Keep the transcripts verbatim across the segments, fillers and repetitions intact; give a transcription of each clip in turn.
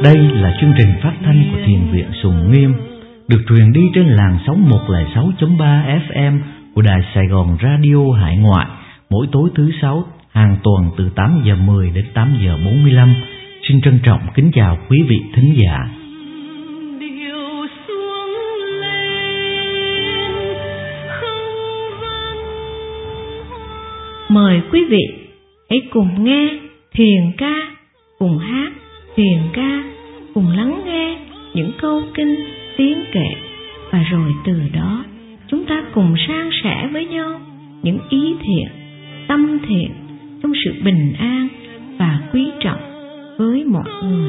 Đây là chương trình phát thanh của Thiền viện Sùng Nghiêm, được truyền đi trên làn sóng một không sáu chấm ba ép em của Đài Sài Gòn Radio Hải Ngoại mỗi tối thứ sáu hàng tuần từ tám giờ mười đến tám giờ bốn mươi lăm. Xin trân trọng kính chào quý vị thính giả. Mời quý vị hãy cùng nghe thiền ca, cùng hát thiền ca, cùng lắng nghe những câu kinh tiếng kệ, và rồi từ đó chúng ta cùng san sẻ với nhau những ý thiện, tâm thiện trong sự bình an và quý trọng với mọi người.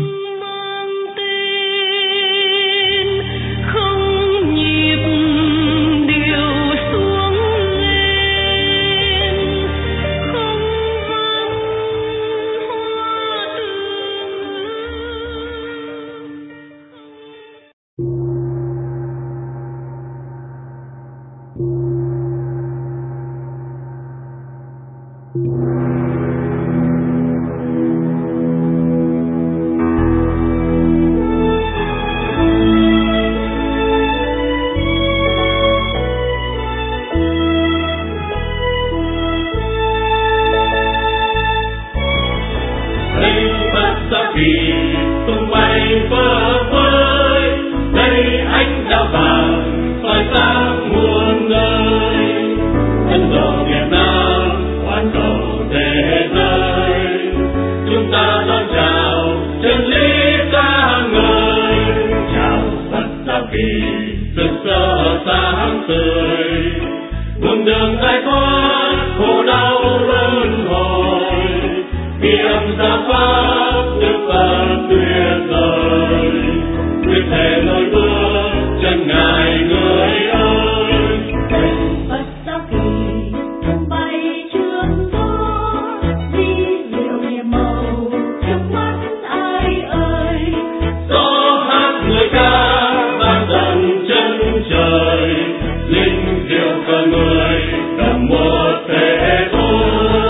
Tung bay phơ phới, đây ánh sao vàng soi sáng muôn nơi. Ấn độ Việt Nam hoàn cầu thế giới, chúng ta đón chào chân lý ca ngợi. Chào Phật giáo kỳ rực rỡ sáng tươi, buông đường giải thoát khổ đau luân hồi. Niềm ra pháp Đức Phật tuyệt vời, quyết thể nối bước chân Ngài người ơi. Phật giáo kỳ tung bay trước gió, đi diệu nhiệm màu trong mắt ai ơi. Gió hát người ca vang dần chân trời, linh diệu cờ người cầm một thể thôi.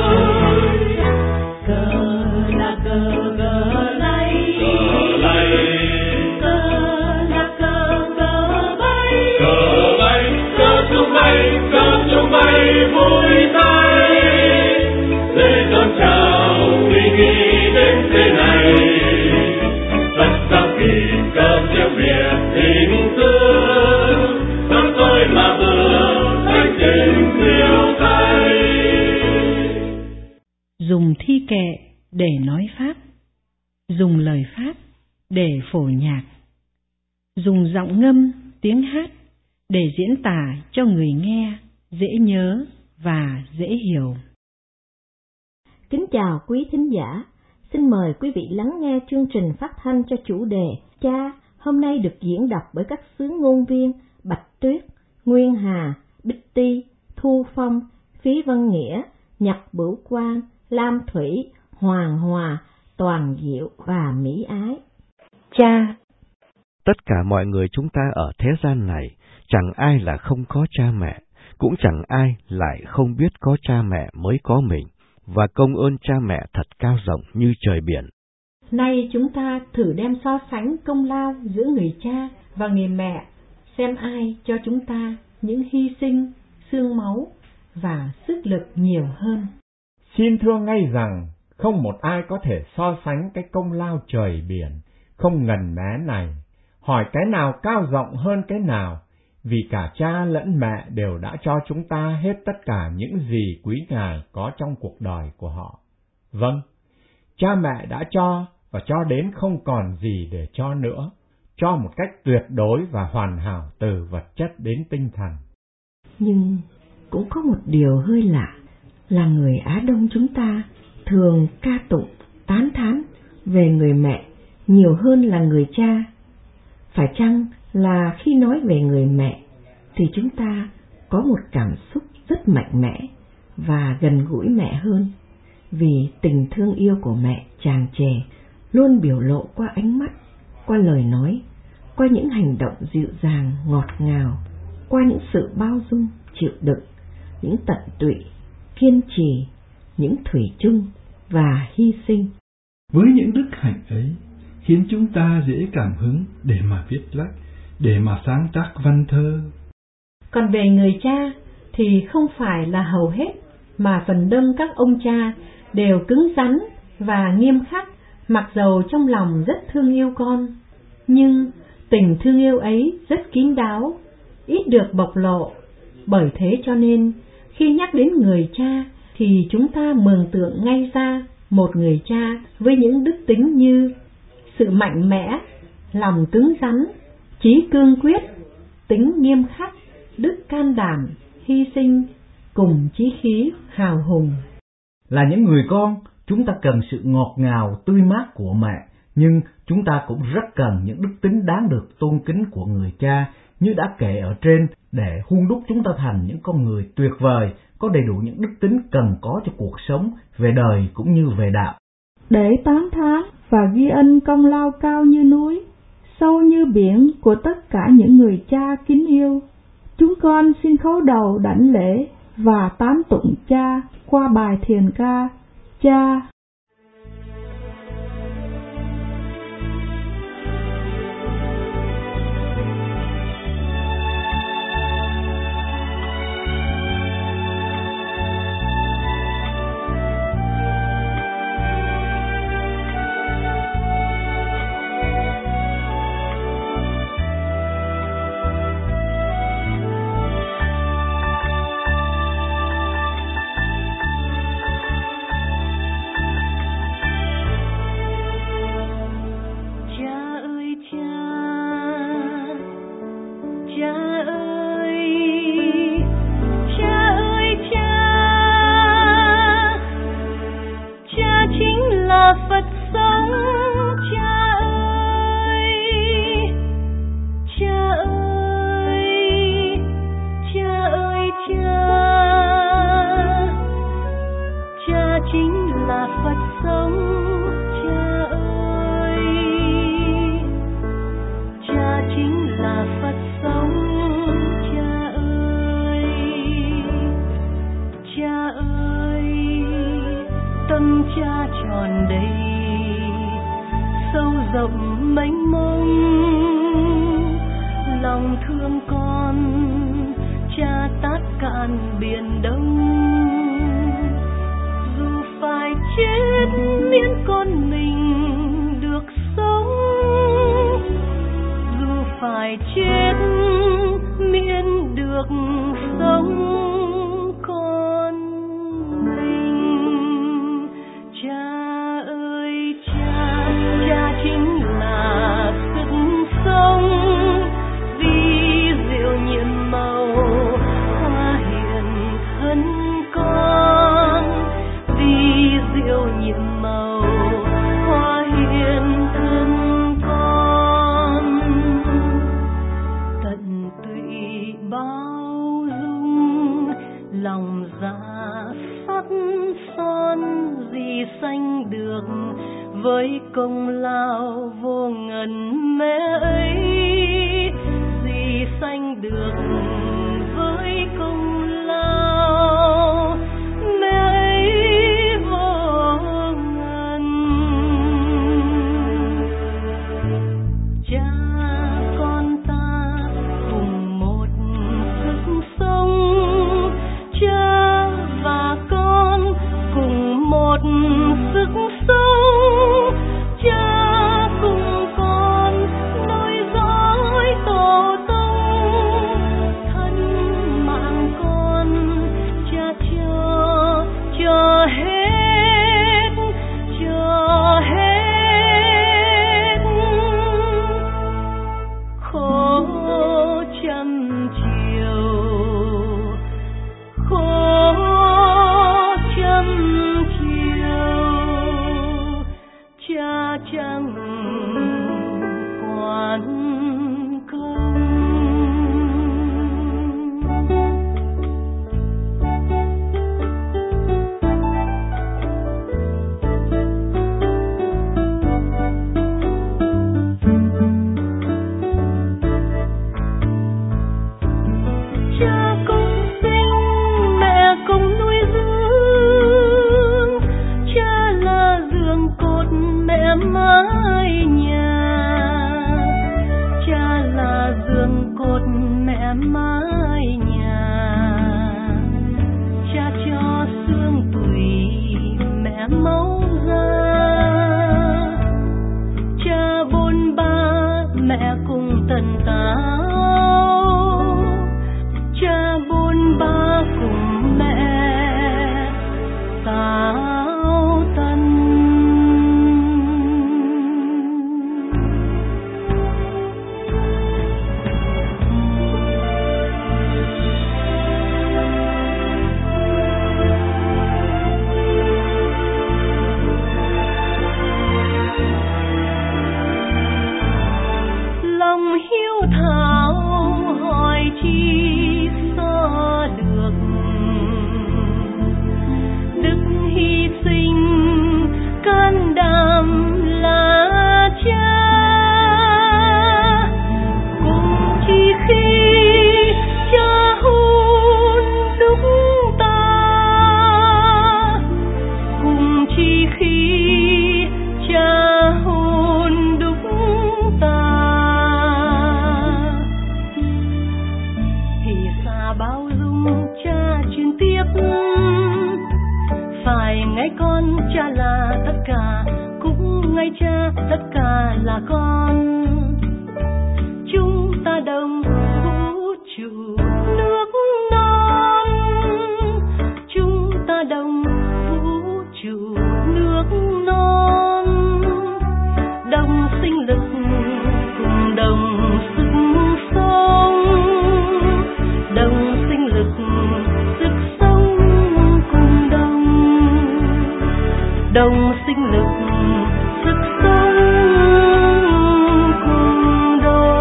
Dùng thi kệ để nói pháp, dùng lời pháp để phổ nhạc, dùng giọng ngâm tiếng hát để diễn tả cho người nghe dễ nhớ và dễ hiểu. Kính chào quý thính giả, xin mời quý vị lắng nghe chương trình phát thanh cho chủ đề Cha, hôm nay được diễn đọc bởi các xứ ngôn viên Bạch Tuyết, Nguyên Hà, Bích Ti, Thu Phong, Phí Văn Nghĩa, Nhật Bửu Quang, Lam Thủy, Hoàng Hòa, Toàn Diệu và Mỹ Ái. Cha. Tất cả mọi người chúng ta ở thế gian này, chẳng ai là không có cha mẹ, cũng chẳng ai lại không biết có cha mẹ mới có mình, và công ơn cha mẹ thật cao rộng như trời biển. Nay chúng ta thử đem so sánh công lao giữa người cha và người mẹ, xem ai cho chúng ta những hy sinh, xương máu và sức lực nhiều hơn. Xin thưa ngay rằng, không một ai có thể so sánh cái công lao trời biển, không ngần mé này. Hỏi cái nào cao rộng hơn cái nào, vì cả cha lẫn mẹ đều đã cho chúng ta hết tất cả những gì quý ngài có trong cuộc đời của họ. Vâng, cha mẹ đã cho và cho đến không còn gì để cho nữa, cho một cách tuyệt đối và hoàn hảo từ vật chất đến tinh thần. Nhưng cũng có một điều hơi lạ, là người Á Đông chúng ta thường ca tụng, tán thán về người mẹ nhiều hơn là người cha. Phải chăng là khi nói về người mẹ thì chúng ta có một cảm xúc rất mạnh mẽ và gần gũi mẹ hơn, vì tình thương yêu của mẹ tràn trề luôn biểu lộ qua ánh mắt, qua lời nói, qua những hành động dịu dàng ngọt ngào, qua những sự bao dung chịu đựng, những tận tụy, kiên trì, những thủy chung và hy sinh. Với những đức hạnh ấy, khiến chúng ta dễ cảm hứng để mà viết lách, để mà sáng tác văn thơ. Còn về người cha thì không phải là hầu hết, mà phần đông các ông cha đều cứng rắn và nghiêm khắc, mặc dầu trong lòng rất thương yêu con. Nhưng tình thương yêu ấy rất kín đáo, ít được bộc lộ. Bởi thế cho nên, khi nhắc đến người cha thì chúng ta mường tượng ngay ra một người cha với những đức tính như sự mạnh mẽ, lòng cứng rắn, chí cương quyết, tính nghiêm khắc, đức can đảm, hy sinh, cùng chí khí hào hùng. Là những người con, chúng ta cần sự ngọt ngào, tươi mát của mẹ, nhưng chúng ta cũng rất cần những đức tính đáng được tôn kính của người cha, như đã kể ở trên, để hun đúc chúng ta thành những con người tuyệt vời, có đầy đủ những đức tính cần có cho cuộc sống, về đời cũng như về đạo. Để tán thán và ghi ân công lao cao như núi, sâu như biển của tất cả những người cha kính yêu, chúng con xin khấu đầu đảnh lễ và tán tụng cha qua bài thiền ca Cha. Mãi nhà mái nhà. Cha cho xương tùy mẹ máu ra, cha bôn ba mẹ cùng tần tảo, cha bôn ba cùng mẹ tảo tần. Lòng hiếu thảo hỏi chi so được, đức hy sinh can đảm là cha. Cùng chi khi cha hôn đúc ta, cùng chi khi cha hôn đúc ta. Thì xa bao dung cha truyền tiếp, phải ngay con cha là tất cả, cũng ngay cha tất cả là con. Chúng ta đồng vũ trụ nước non, chúng ta đồng vũ trụ nước non. Đồng sinh lực cùng đồng sức sống, đồng sinh lực sức sống cùng đồng, đồng sinh lực sức sống cùng đồng.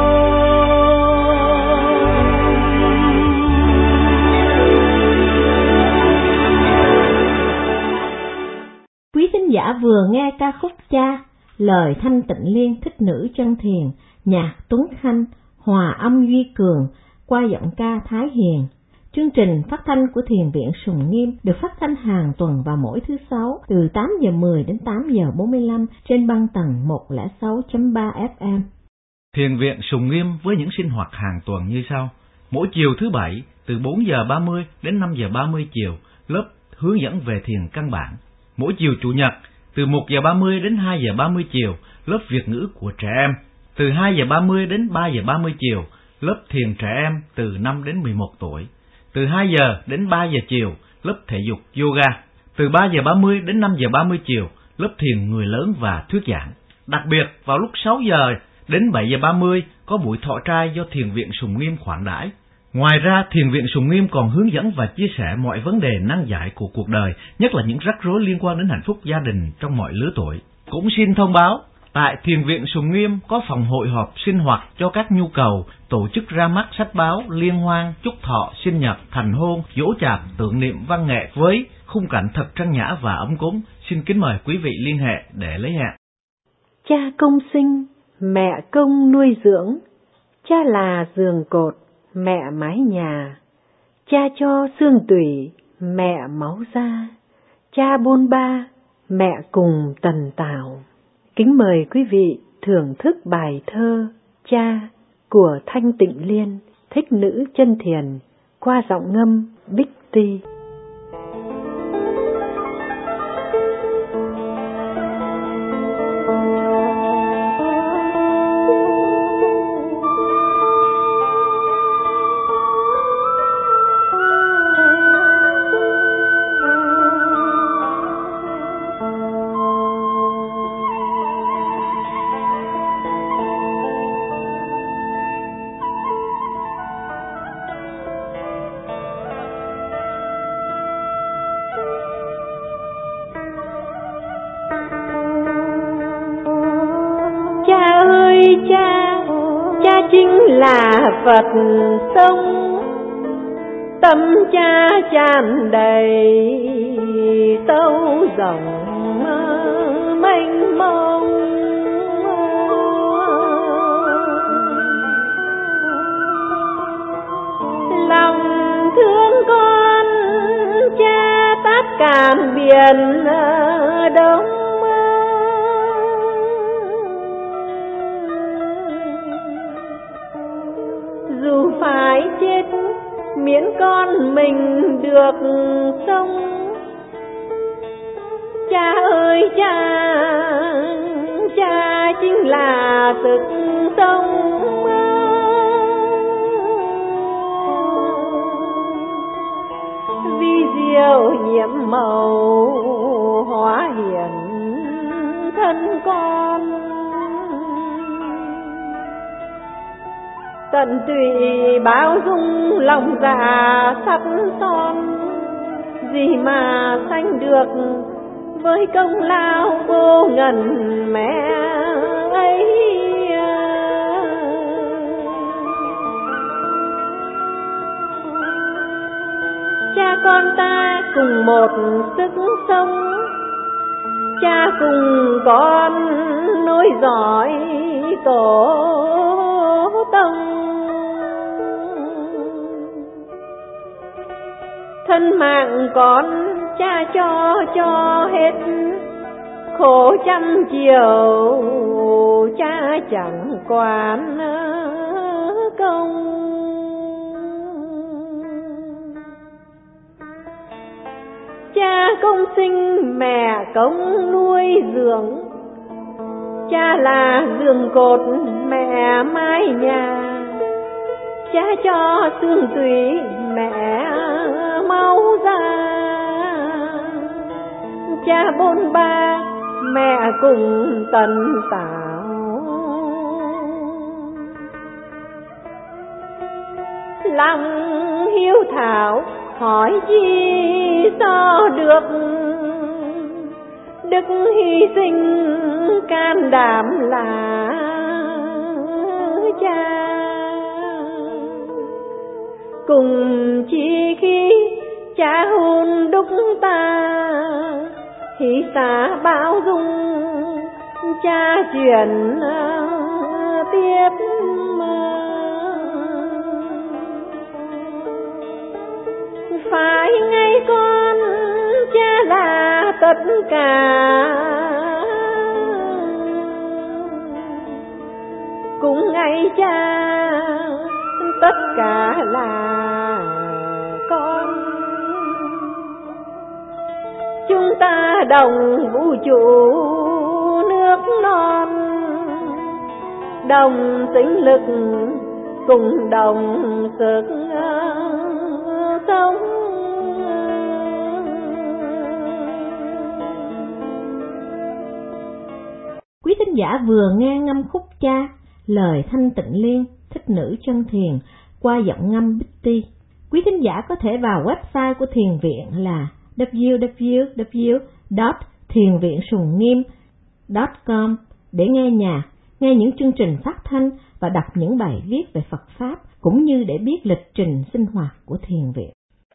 Quý thính giả vừa nghe ca khúc Cha, lời Thanh Tịnh Liên Thích Nữ Chân Thiền, nhạc Tuấn Khanh, hòa âm Duy Cường, qua giọng ca Thái Hiền. Chương trình phát thanh của Thiền viện Sùng Nghiêm được phát thanh hàng tuần vào mỗi thứ sáu từ tám giờ mười đến tám giờ bốn mươi lăm trên băng tần một không sáu chấm ba ép em. Thiền viện Sùng Nghiêm với những sinh hoạt hàng tuần như sau. Mỗi chiều thứ bảy từ bốn giờ ba mươi đến năm giờ ba mươi chiều, lớp hướng dẫn về thiền căn bản. Mỗi chiều chủ nhật từ một giờ ba mươi đến hai giờ ba mươi chiều, lớp Việt ngữ của trẻ em. Từ hai giờ ba mươi đến ba giờ ba mươi chiều, lớp thiền trẻ em từ năm đến mười một tuổi. Từ hai giờ đến ba giờ chiều, lớp thể dục yoga. Từ ba giờ ba mươi đến năm giờ ba mươi chiều, lớp thiền người lớn và thuyết giảng. Đặc biệt, vào lúc sáu giờ đến bảy giờ ba mươi có buổi thọ trai do Thiền viện Sùng Nghiêm khoản đãi. Ngoài ra, Thiền viện Sùng Nghiêm còn hướng dẫn và chia sẻ mọi vấn đề nan giải của cuộc đời, nhất là những rắc rối liên quan đến hạnh phúc gia đình trong mọi lứa tuổi. Cũng xin thông báo, tại Thiền viện Sùng Nghiêm có phòng hội họp sinh hoạt cho các nhu cầu, tổ chức ra mắt sách báo, liên hoan, chúc thọ, sinh nhật, thành hôn, giỗ chạp, tưởng niệm văn nghệ với khung cảnh thật trang nhã và ấm cúng. Xin kính mời quý vị liên hệ để lấy hẹn. Cha công sinh, mẹ công nuôi dưỡng, cha là giường cột, mẹ mái nhà, cha cho xương tủy, mẹ máu da, cha bôn ba, mẹ cùng tần tảo. Kính mời quý vị thưởng thức bài thơ Cha của Thanh Tịnh Liên, Thích Nữ Chân Thiền, qua giọng ngâm Bích Ti. Là Phật sống, tâm cha tràn đầy tâu rộng mênh mông. Lòng thương con cha tát cạn biển đông. Dù phải con mình được sống. Cha ơi cha, cha chính là sức sống. Vi diệu nhiệm màu hóa hiện thân con, tận tụy bao dung lòng dạ sắt son. Gì mà sanh được với công lao vô ngần mẹ ấy. Cha con ta cùng một sức sống, cha cùng con nối dõi tổ tông. Thân mạng con cha cho cho hết, khổ trăm chiều cha chẳng quản công. Cha công sinh mẹ công nuôi dưỡng, cha là giường cột mẹ mái nhà. Cha cho xương tủy mẹ máu ra, cha bôn ba mẹ cùng tận tạo. Lòng hiếu thảo hỏi chi sao được, đức hy sinh can đảm là cha. Cùng chi khi cha hôn đúc ta, hy xả bao dung cha truyền tiếp. Phải ngay con cha là tất cả, cũng ngay cha tất cả là con. Chúng ta đồng vũ trụ nước non, đồng sinh lực cùng đồng sức sống. Quý thính giả vừa nghe ngâm khúc Cha, lời Thanh Tịnh Liên, thích nữ chân thiền qua giọng ngâm Bích Ti. Quý thính giả có thể vào website của thiền viện là w w w chấm thiền viện sùng nghiêm chấm com để nghe nhạc, nghe những chương trình phát thanh và đọc những bài viết về Phật Pháp, cũng như để biết lịch trình sinh hoạt của thiền viện.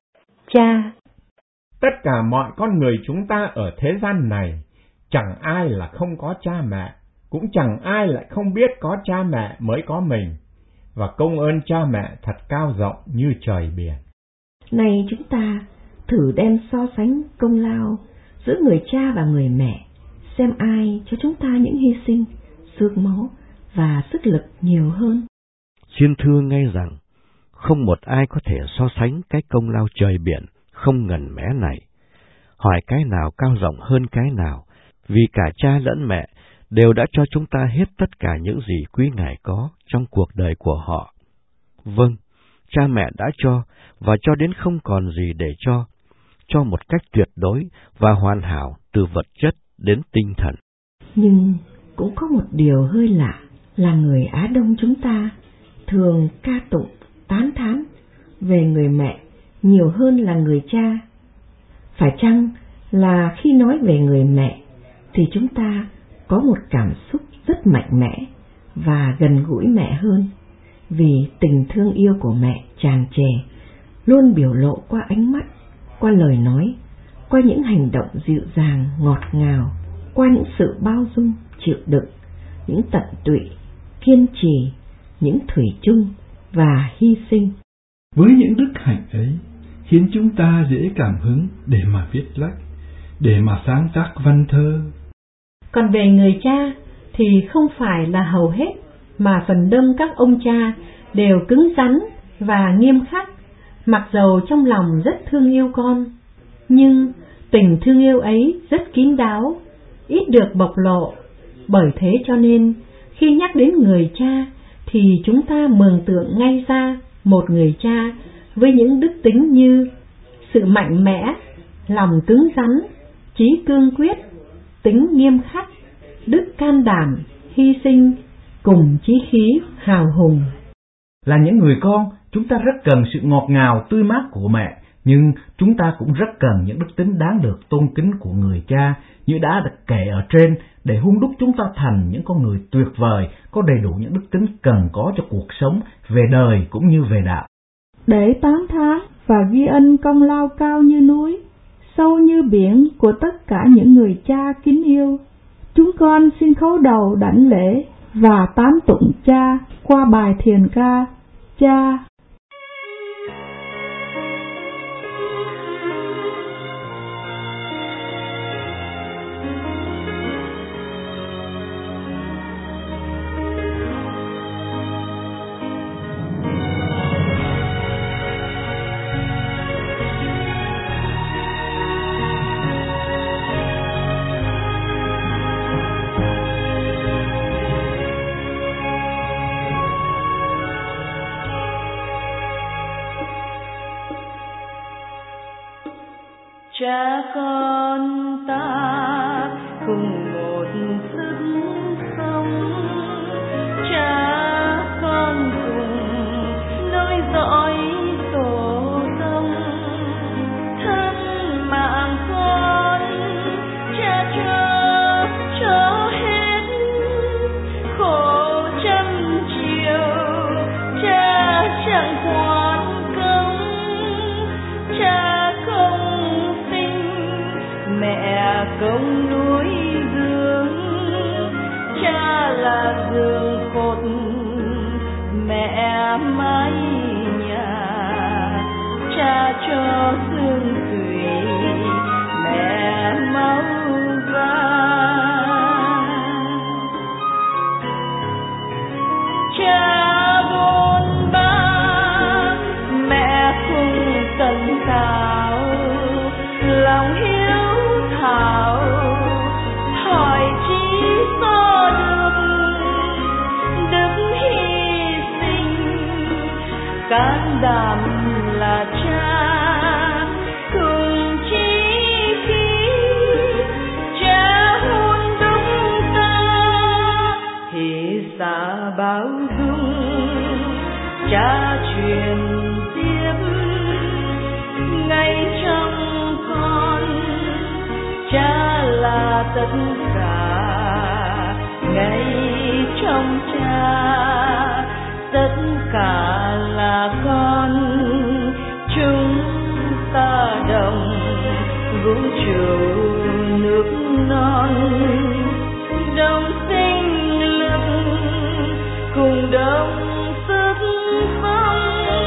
Cha, tất cả mọi con người chúng ta ở thế gian này, chẳng ai là không có cha mẹ, cũng chẳng ai lại không biết có cha mẹ mới có mình, và công ơn cha mẹ thật cao rộng như trời biển. Này chúng ta thử đem so sánh công lao giữa người cha và người mẹ, xem ai cho chúng ta những hy sinh, xương máu và sức lực nhiều hơn. Xin thưa ngay rằng, không một ai có thể so sánh cái công lao trời biển không ngần mé này. Hỏi cái nào cao rộng hơn cái nào, vì cả cha lẫn mẹ đều đã cho chúng ta hết tất cả những gì quý ngài có trong cuộc đời của họ. Vâng, cha mẹ đã cho, và cho đến không còn gì để cho, cho một cách tuyệt đối và hoàn hảo từ vật chất đến tinh thần. Nhưng cũng có một điều hơi lạ là người Á Đông chúng ta thường ca tụng, tán thán về người mẹ nhiều hơn là người cha. Phải chăng là khi nói về người mẹ thì chúng ta có một cảm xúc rất mạnh mẽ và gần gũi mẹ hơn, vì tình thương yêu của mẹ tràn trề, luôn biểu lộ qua ánh mắt, qua lời nói, qua những hành động dịu dàng, ngọt ngào, qua những sự bao dung, chịu đựng, những tận tụy, kiên trì, những thủy chung và hy sinh. Với những đức hạnh ấy khiến chúng ta dễ cảm hứng để mà viết lách, để mà sáng tác văn thơ. Còn về người cha thì không phải là hầu hết, mà phần đông các ông cha đều cứng rắn và nghiêm khắc, Mặc dầu trong lòng rất thương yêu con, nhưng tình thương yêu ấy rất kín đáo, ít được bộc lộ. Bởi thế cho nên, khi nhắc đến người cha, thì chúng ta mường tượng ngay ra một người cha với những đức tính như sự mạnh mẽ, lòng cứng rắn, trí cương quyết, tính nghiêm khắc, đức can đảm, hy sinh, cùng chí khí hào hùng. Là những người con, chúng ta rất cần sự ngọt ngào tươi mát của mẹ, nhưng chúng ta cũng rất cần những đức tính đáng được tôn kính của người cha như đã được kể ở trên, để hun đúc chúng ta thành những con người tuyệt vời, có đầy đủ những đức tính cần có cho cuộc sống về đời cũng như về đạo. Để tán thán và ghi ân công lao cao như núi, sâu như biển của tất cả những người cha kính yêu, chúng con xin khấu đầu đảnh lễ và tán tụng cha qua bài thiền ca Cha. Cha con ta cùng một sức sống, cha con cùng nối dõi tổ tông, thân mạng con cha cho cho hết, khổ trăm chiều cha chẳng quán công, cha không mẹ công núi gương, cha là giường cột, mẹ mái nhà, cha cho xương tủy, mẹ máu vàng. Cha bôn ba, mẹ cùng cẩn thao, lòng hiếu thảo, hỏi chí so được, đức hy sinh, can đảm là cha, cùng chí khí, cha hôn đúc ta, thì xa bao dung, cha truyền tiếp, ngay trong con, cha là tất cả, ngay trong cha, tất cả là con, chúng ta đồng vũ trụ nước non, đồng sinh lực, cùng đồng sức sống.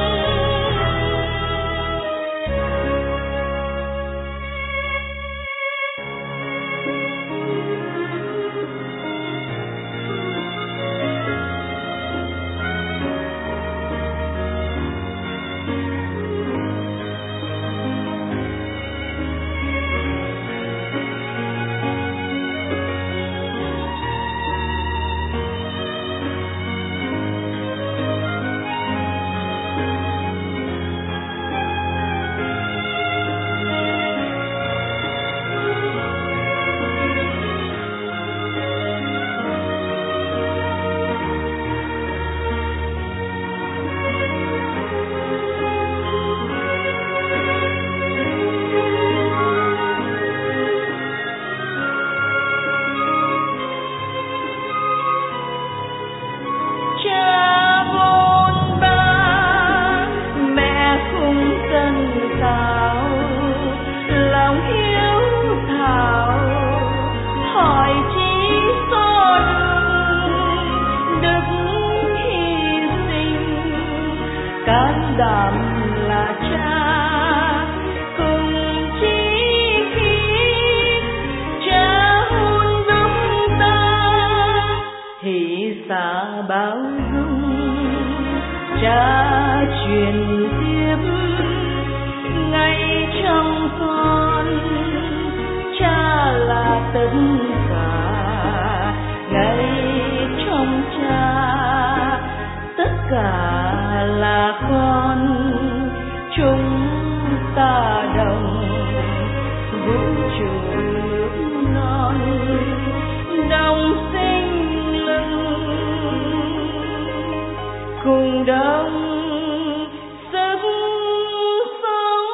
can đảm là cha cùng chí khí, cha hôn đúc ta thì xa bao dung, cha truyền tiếp tất cả ngay trong Cha, tất cả là con chúng ta đồng vũ trụ nước non đồng sinh linh cùng đồng sức sống.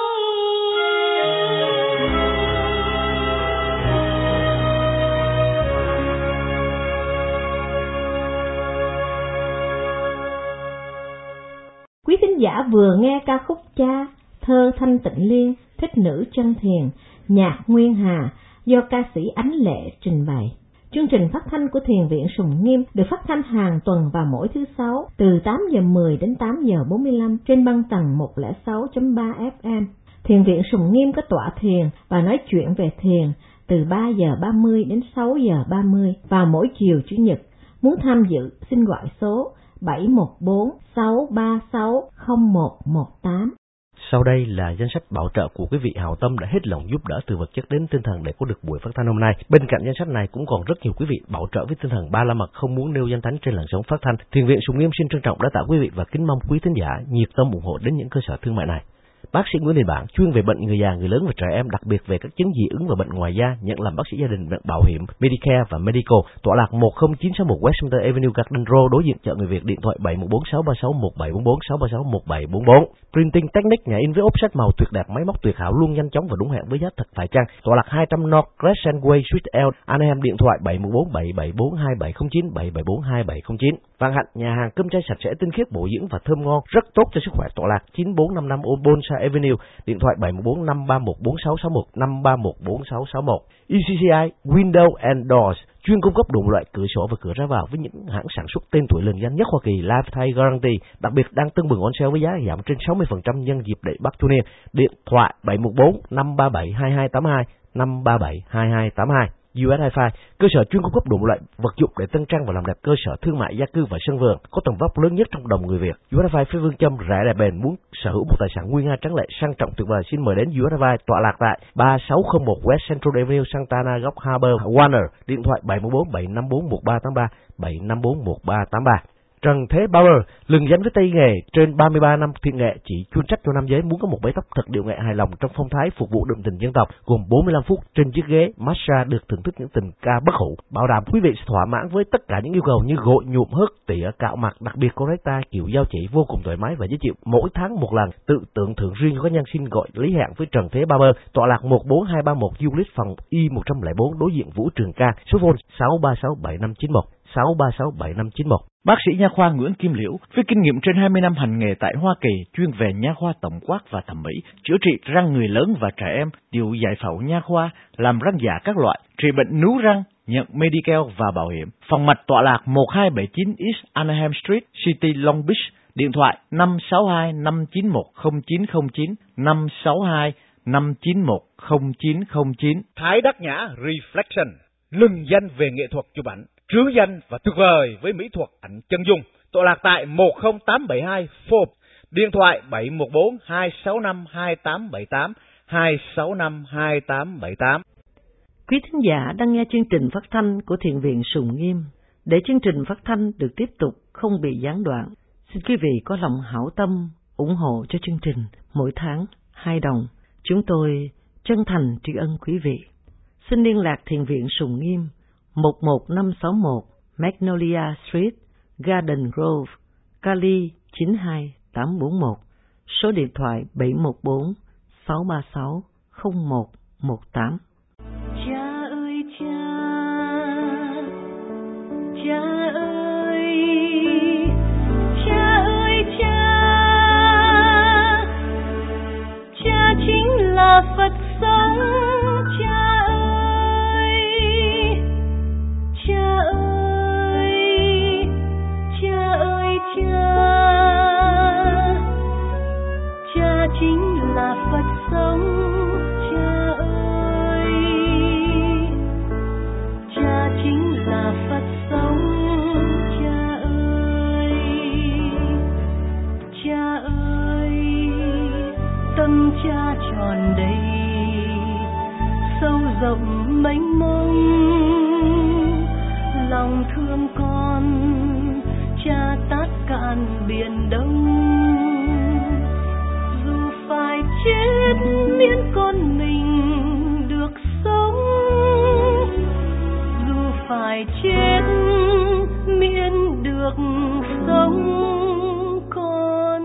Quý thính giả vừa nghe ca khúc Cha, thơ Thanh Tịnh Liên, thích nữ chân thiền, nhạc Nguyên Hà do ca sĩ Ánh Lệ trình bày. Chương trình phát thanh của Thiền viện Sùng Nghiêm được phát thanh hàng tuần vào mỗi thứ sáu từ tám giờ mười đến tám giờ bốn mươi lăm trên băng tần một không sáu chấm ba ép em. Thiền viện Sùng Nghiêm có tọa thiền và nói chuyện về thiền từ ba giờ ba mươi đến sáu giờ ba mươi vào mỗi chiều Chủ nhật. Muốn tham dự xin gọi số bảy một bốn sáu ba sáu không một một tám. Sau đây là danh sách bảo trợ của quý vị hảo tâm đã hết lòng giúp đỡ từ vật chất đến tinh thần để có được buổi phát thanh hôm nay. Bên cạnh danh sách này cũng còn rất nhiều quý vị bảo trợ với tinh thần ba la mật không muốn nêu danh tánh trên làn sóng phát thanh. Thiền viện Sùng Nghiêm xin trân trọng đã tạ quý vị và kính mong quý thính giả nhiệt tâm ủng hộ đến những cơ sở thương mại này. Bác sĩ Nguyễn Đình Bản chuyên về bệnh người già, người lớn và trẻ em, đặc biệt về các chứng dị ứng và bệnh ngoài da, nhận làm bác sĩ gia đình, bệnh bảo hiểm, Medicare và Medical. Tọa lạc một không chín sáu một Westminster Avenue, Garden Road, đối diện chợ Người Việt. Điện thoại bảy một bốn sáu ba sáu một bảy bốn bốn sáu ba sáu một bảy bốn bốn. Printing Technique, nhà in với offset màu tuyệt đẹp, máy móc tuyệt hảo, luôn nhanh chóng và đúng hẹn với giá thật phải chăng. Tọa lạc hai trăm North Crescent Way, Suite L, Anaheim. Điện thoại bảy một bốn bảy bảy bốn hai bảy không chín bảy bảy bốn hai bảy không chín. Vạn Hạnh, nhà hàng cơm chay sạch sẽ, tinh khiết, bổ dưỡng và thơm ngon, rất tốt cho sức khỏe. Tọa lạc chín bốn năm năm Bonsai Avenue. Điện thoại bảy một bốn năm ba một bốn sáu sáu một năm ba một bốn sáu sáu một. e xê xê i Window and Doors, chuyên cung cấp đủ loại cửa sổ và cửa ra vào với những hãng sản xuất tên tuổi lừng danh nhất Hoa Kỳ, Lifetime Guarantee, đặc biệt đang tưng bừng on sale với giá giảm trên sáu mươi phần trăm nhân dịp lễ Bắc Thu Niên. Điện thoại bảy một bốn năm ba bảy hai hai tám hai năm ba bảy hai hai tám hai. u ét Hi-Fi, cơ sở chuyên cung cấp đủ loại vật dụng để tân trang và làm đẹp, cơ sở thương mại, gia cư và sân vườn, có tầm vóc lớn nhất trong cộng đồng người Việt. u ét Hi-Fi phía phương châm rẻ đẹp bền, muốn sở hữu một tài sản nguyên nga trắng lệ, sang trọng tuyệt vời, xin mời đến u ét Hi-Fi, tọa lạc tại ba sáu không một West Central Avenue, Santa Ana, góc Harbor, Warner. Điện thoại bảy một bốn bảy năm bốn một ba tám ba bảy năm bốn một ba tám ba. Trần Thế Barber, lừng danh với tay nghề trên ba mươi ba năm thiện nghệ, chỉ chuyên trách cho nam giới muốn có một bấy tóc thật điệu nghệ hài lòng trong phong thái phục vụ đậm tình dân tộc, gồm bốn mươi lăm phút trên chiếc ghế massage được thưởng thức những tình ca bất hủ, bảo đảm quý vị sẽ thỏa mãn với tất cả những yêu cầu như gội, nhuộm, hớt, tỉa, cạo mặt, đặc biệt có rách tai, kiểu dao chỉ vô cùng thoải mái và dễ chịu. Mỗi tháng một lần, tự tưởng thưởng riêng cho các nhân xin gọi lý hẹn với Trần Thế Barber, tọa lạc một bốn hai ba một Euclid phòng Y một không không bốn, đối diện Vũ Trường Ca, số phone sáu ba sáu bảy năm chín một sáu ba sáu bảy năm chín một. Bác sĩ nha khoa Nguyễn Kim Liễu với kinh nghiệm trên hai mươi năm hành nghề tại Hoa Kỳ, chuyên về nha khoa tổng quát và thẩm mỹ, chữa trị răng người lớn và trẻ em, điều giải phẫu nha khoa, làm răng giả các loại, trị bệnh nướu răng, nhận Medicare và bảo hiểm. Phòng mạch tọa lạc một hai bảy chín East Anaheim Street, City, Long Beach. Điện thoại năm sáu hai năm chín một không chín không chín năm sáu hai năm chín một không chín không chín. Thái Đắc Nhã Reflection, lừng danh về nghệ thuật chụp ảnh, trứ danh và tuyệt vời với mỹ thuật ảnh chân dung, tọa lạc tại một không tám bảy hai Forbes. Điện thoại bảy một bốn hai sáu năm hai tám bảy tám hai sáu năm hai tám bảy tám. Quý thính giả đang nghe chương trình phát thanh của Thiền viện Sùng Nghiêm. Để chương trình phát thanh được tiếp tục không bị gián đoạn, xin quý vị có lòng hảo tâm ủng hộ cho chương trình mỗi tháng hai đồng. Chúng tôi chân thành tri ân quý vị. Xin liên lạc Thiền viện Sùng Nghiêm một một năm sáu một Magnolia Street, Garden Grove, Cali chín hai tám bốn một. Số điện thoại bảy một bốn sáu ba sáu không một một tám. Cha ơi cha, cha ơi, cha ơi cha, cha chính là Phật sống. Cha ơi, cha ơi, cha ơi cha, cha chính là Phật sống. Cha ơi, biển đông. Dù phải chết miễn con mình được sống, dù phải chết miễn được sống con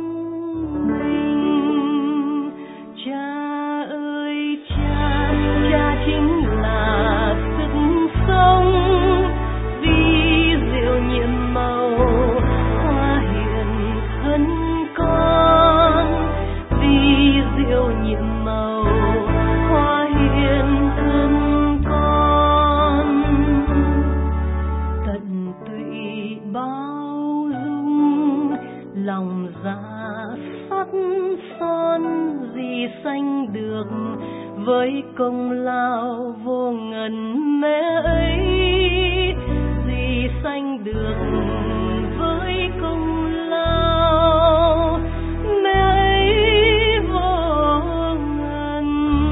mình. Cha ơi cha, cha chính là sức sống, vì diệu nhiệm màu hoa hiền thân con, vì diệu nhiệm màu hoa hiền thân con. Tận tụy bao dung lòng dạ sắt son, gì sanh được với công lao vô ngần mẹ ấy, gì sanh được với công lao mẹ ấy vô ngần.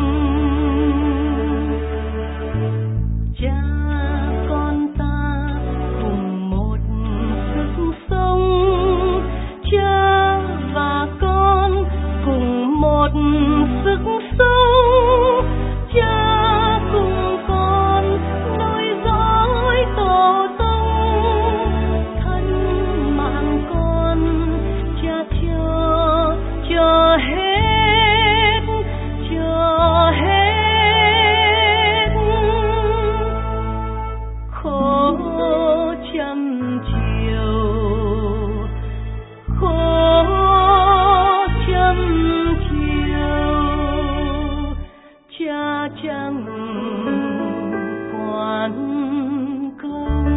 Cha con ta cùng một sức sống, cha và con cùng một sức sống, cha cùng con nối dõi tổ tông, thân mạng con cha cho cho hết, cho hết. Khổ trăm chiều, khổ trăm chiều, cha chẳng quan công.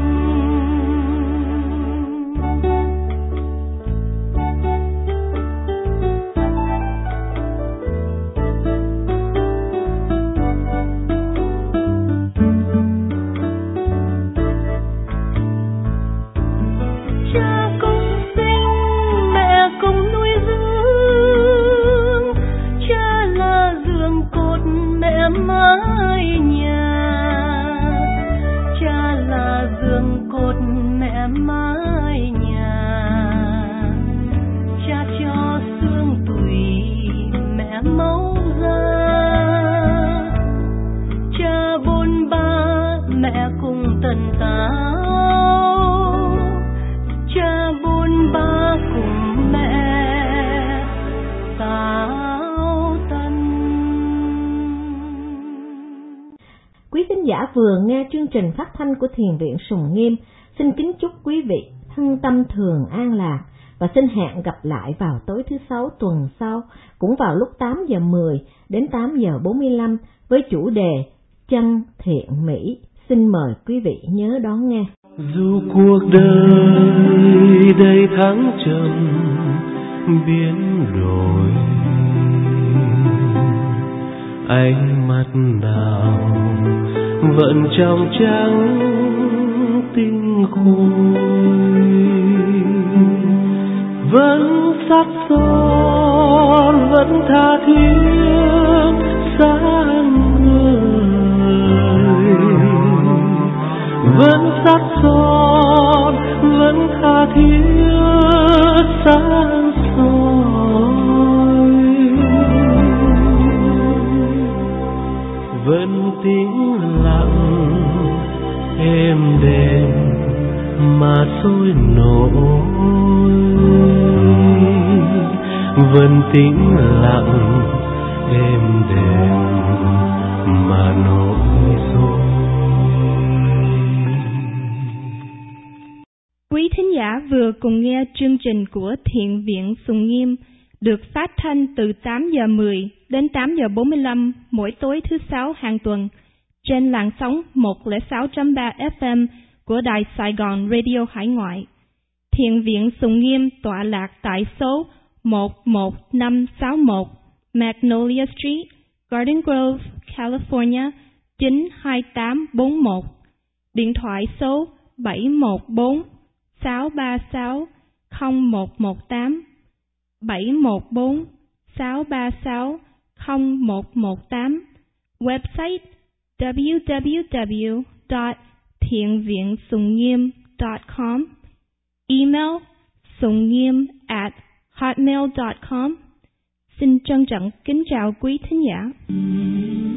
Cha cùng sinh, mẹ cùng nuôi dưỡng, cha là giường cột mẹ mái nhà, cha là giường cột mẹ mái nhà, cha cho xương tủy mẹ máu ra, cha bôn ba mẹ cùng tần tảo, cha bôn ba cùng mẹ tảo tần. Quý thính giả vừa nghe chương trình phát thanh của Thiền viện Sùng Nghiêm. Xin kính chúc quý vị thân tâm thường an lạc và xin hẹn gặp lại vào tối thứ sáu tuần sau, cũng vào lúc tám giờ mười đến tám giờ bốn mươi lăm với chủ đề Chân Thiện Mỹ. Xin mời quý vị nhớ đón nghe. Dù cuộc đời đầy thăng trầm biến đổi, ánh mắt nào vẫn trong trắng tinh khôi, vẫn sắt son vẫn tha thiết sáng ngời, vẫn sắt son vẫn tha thiết sáng soi, vẫn tĩnh lặng êm đềm mà sôi nổi, vẫn tĩnh lặng êm đềm mà nổi sôi. Quý thính giả vừa cùng nghe chương trình của Thiền viện Sùng Nghiêm được phát thanh từ tám giờ mười đến tám giờ bốn mươi lăm mỗi tối thứ sáu hàng tuần trên làn sóng một không sáu chấm ba ép em của Đài Sài Gòn Radio Hải Ngoại. Thiền viện Sùng Nghiêm tọa lạc tại số một một năm sáu một Magnolia Street, Garden Grove, California chín hai tám bốn một. Điện thoại số bảy một bốn sáu ba sáu không một một tám, bảy một bốn sáu ba sáu không một một tám. Website w w w dot thiền viện sùng nghiêm dot com. Email sùng nghiêm at hotmail dot com. Xin trân trọng kính chào quý thính giả.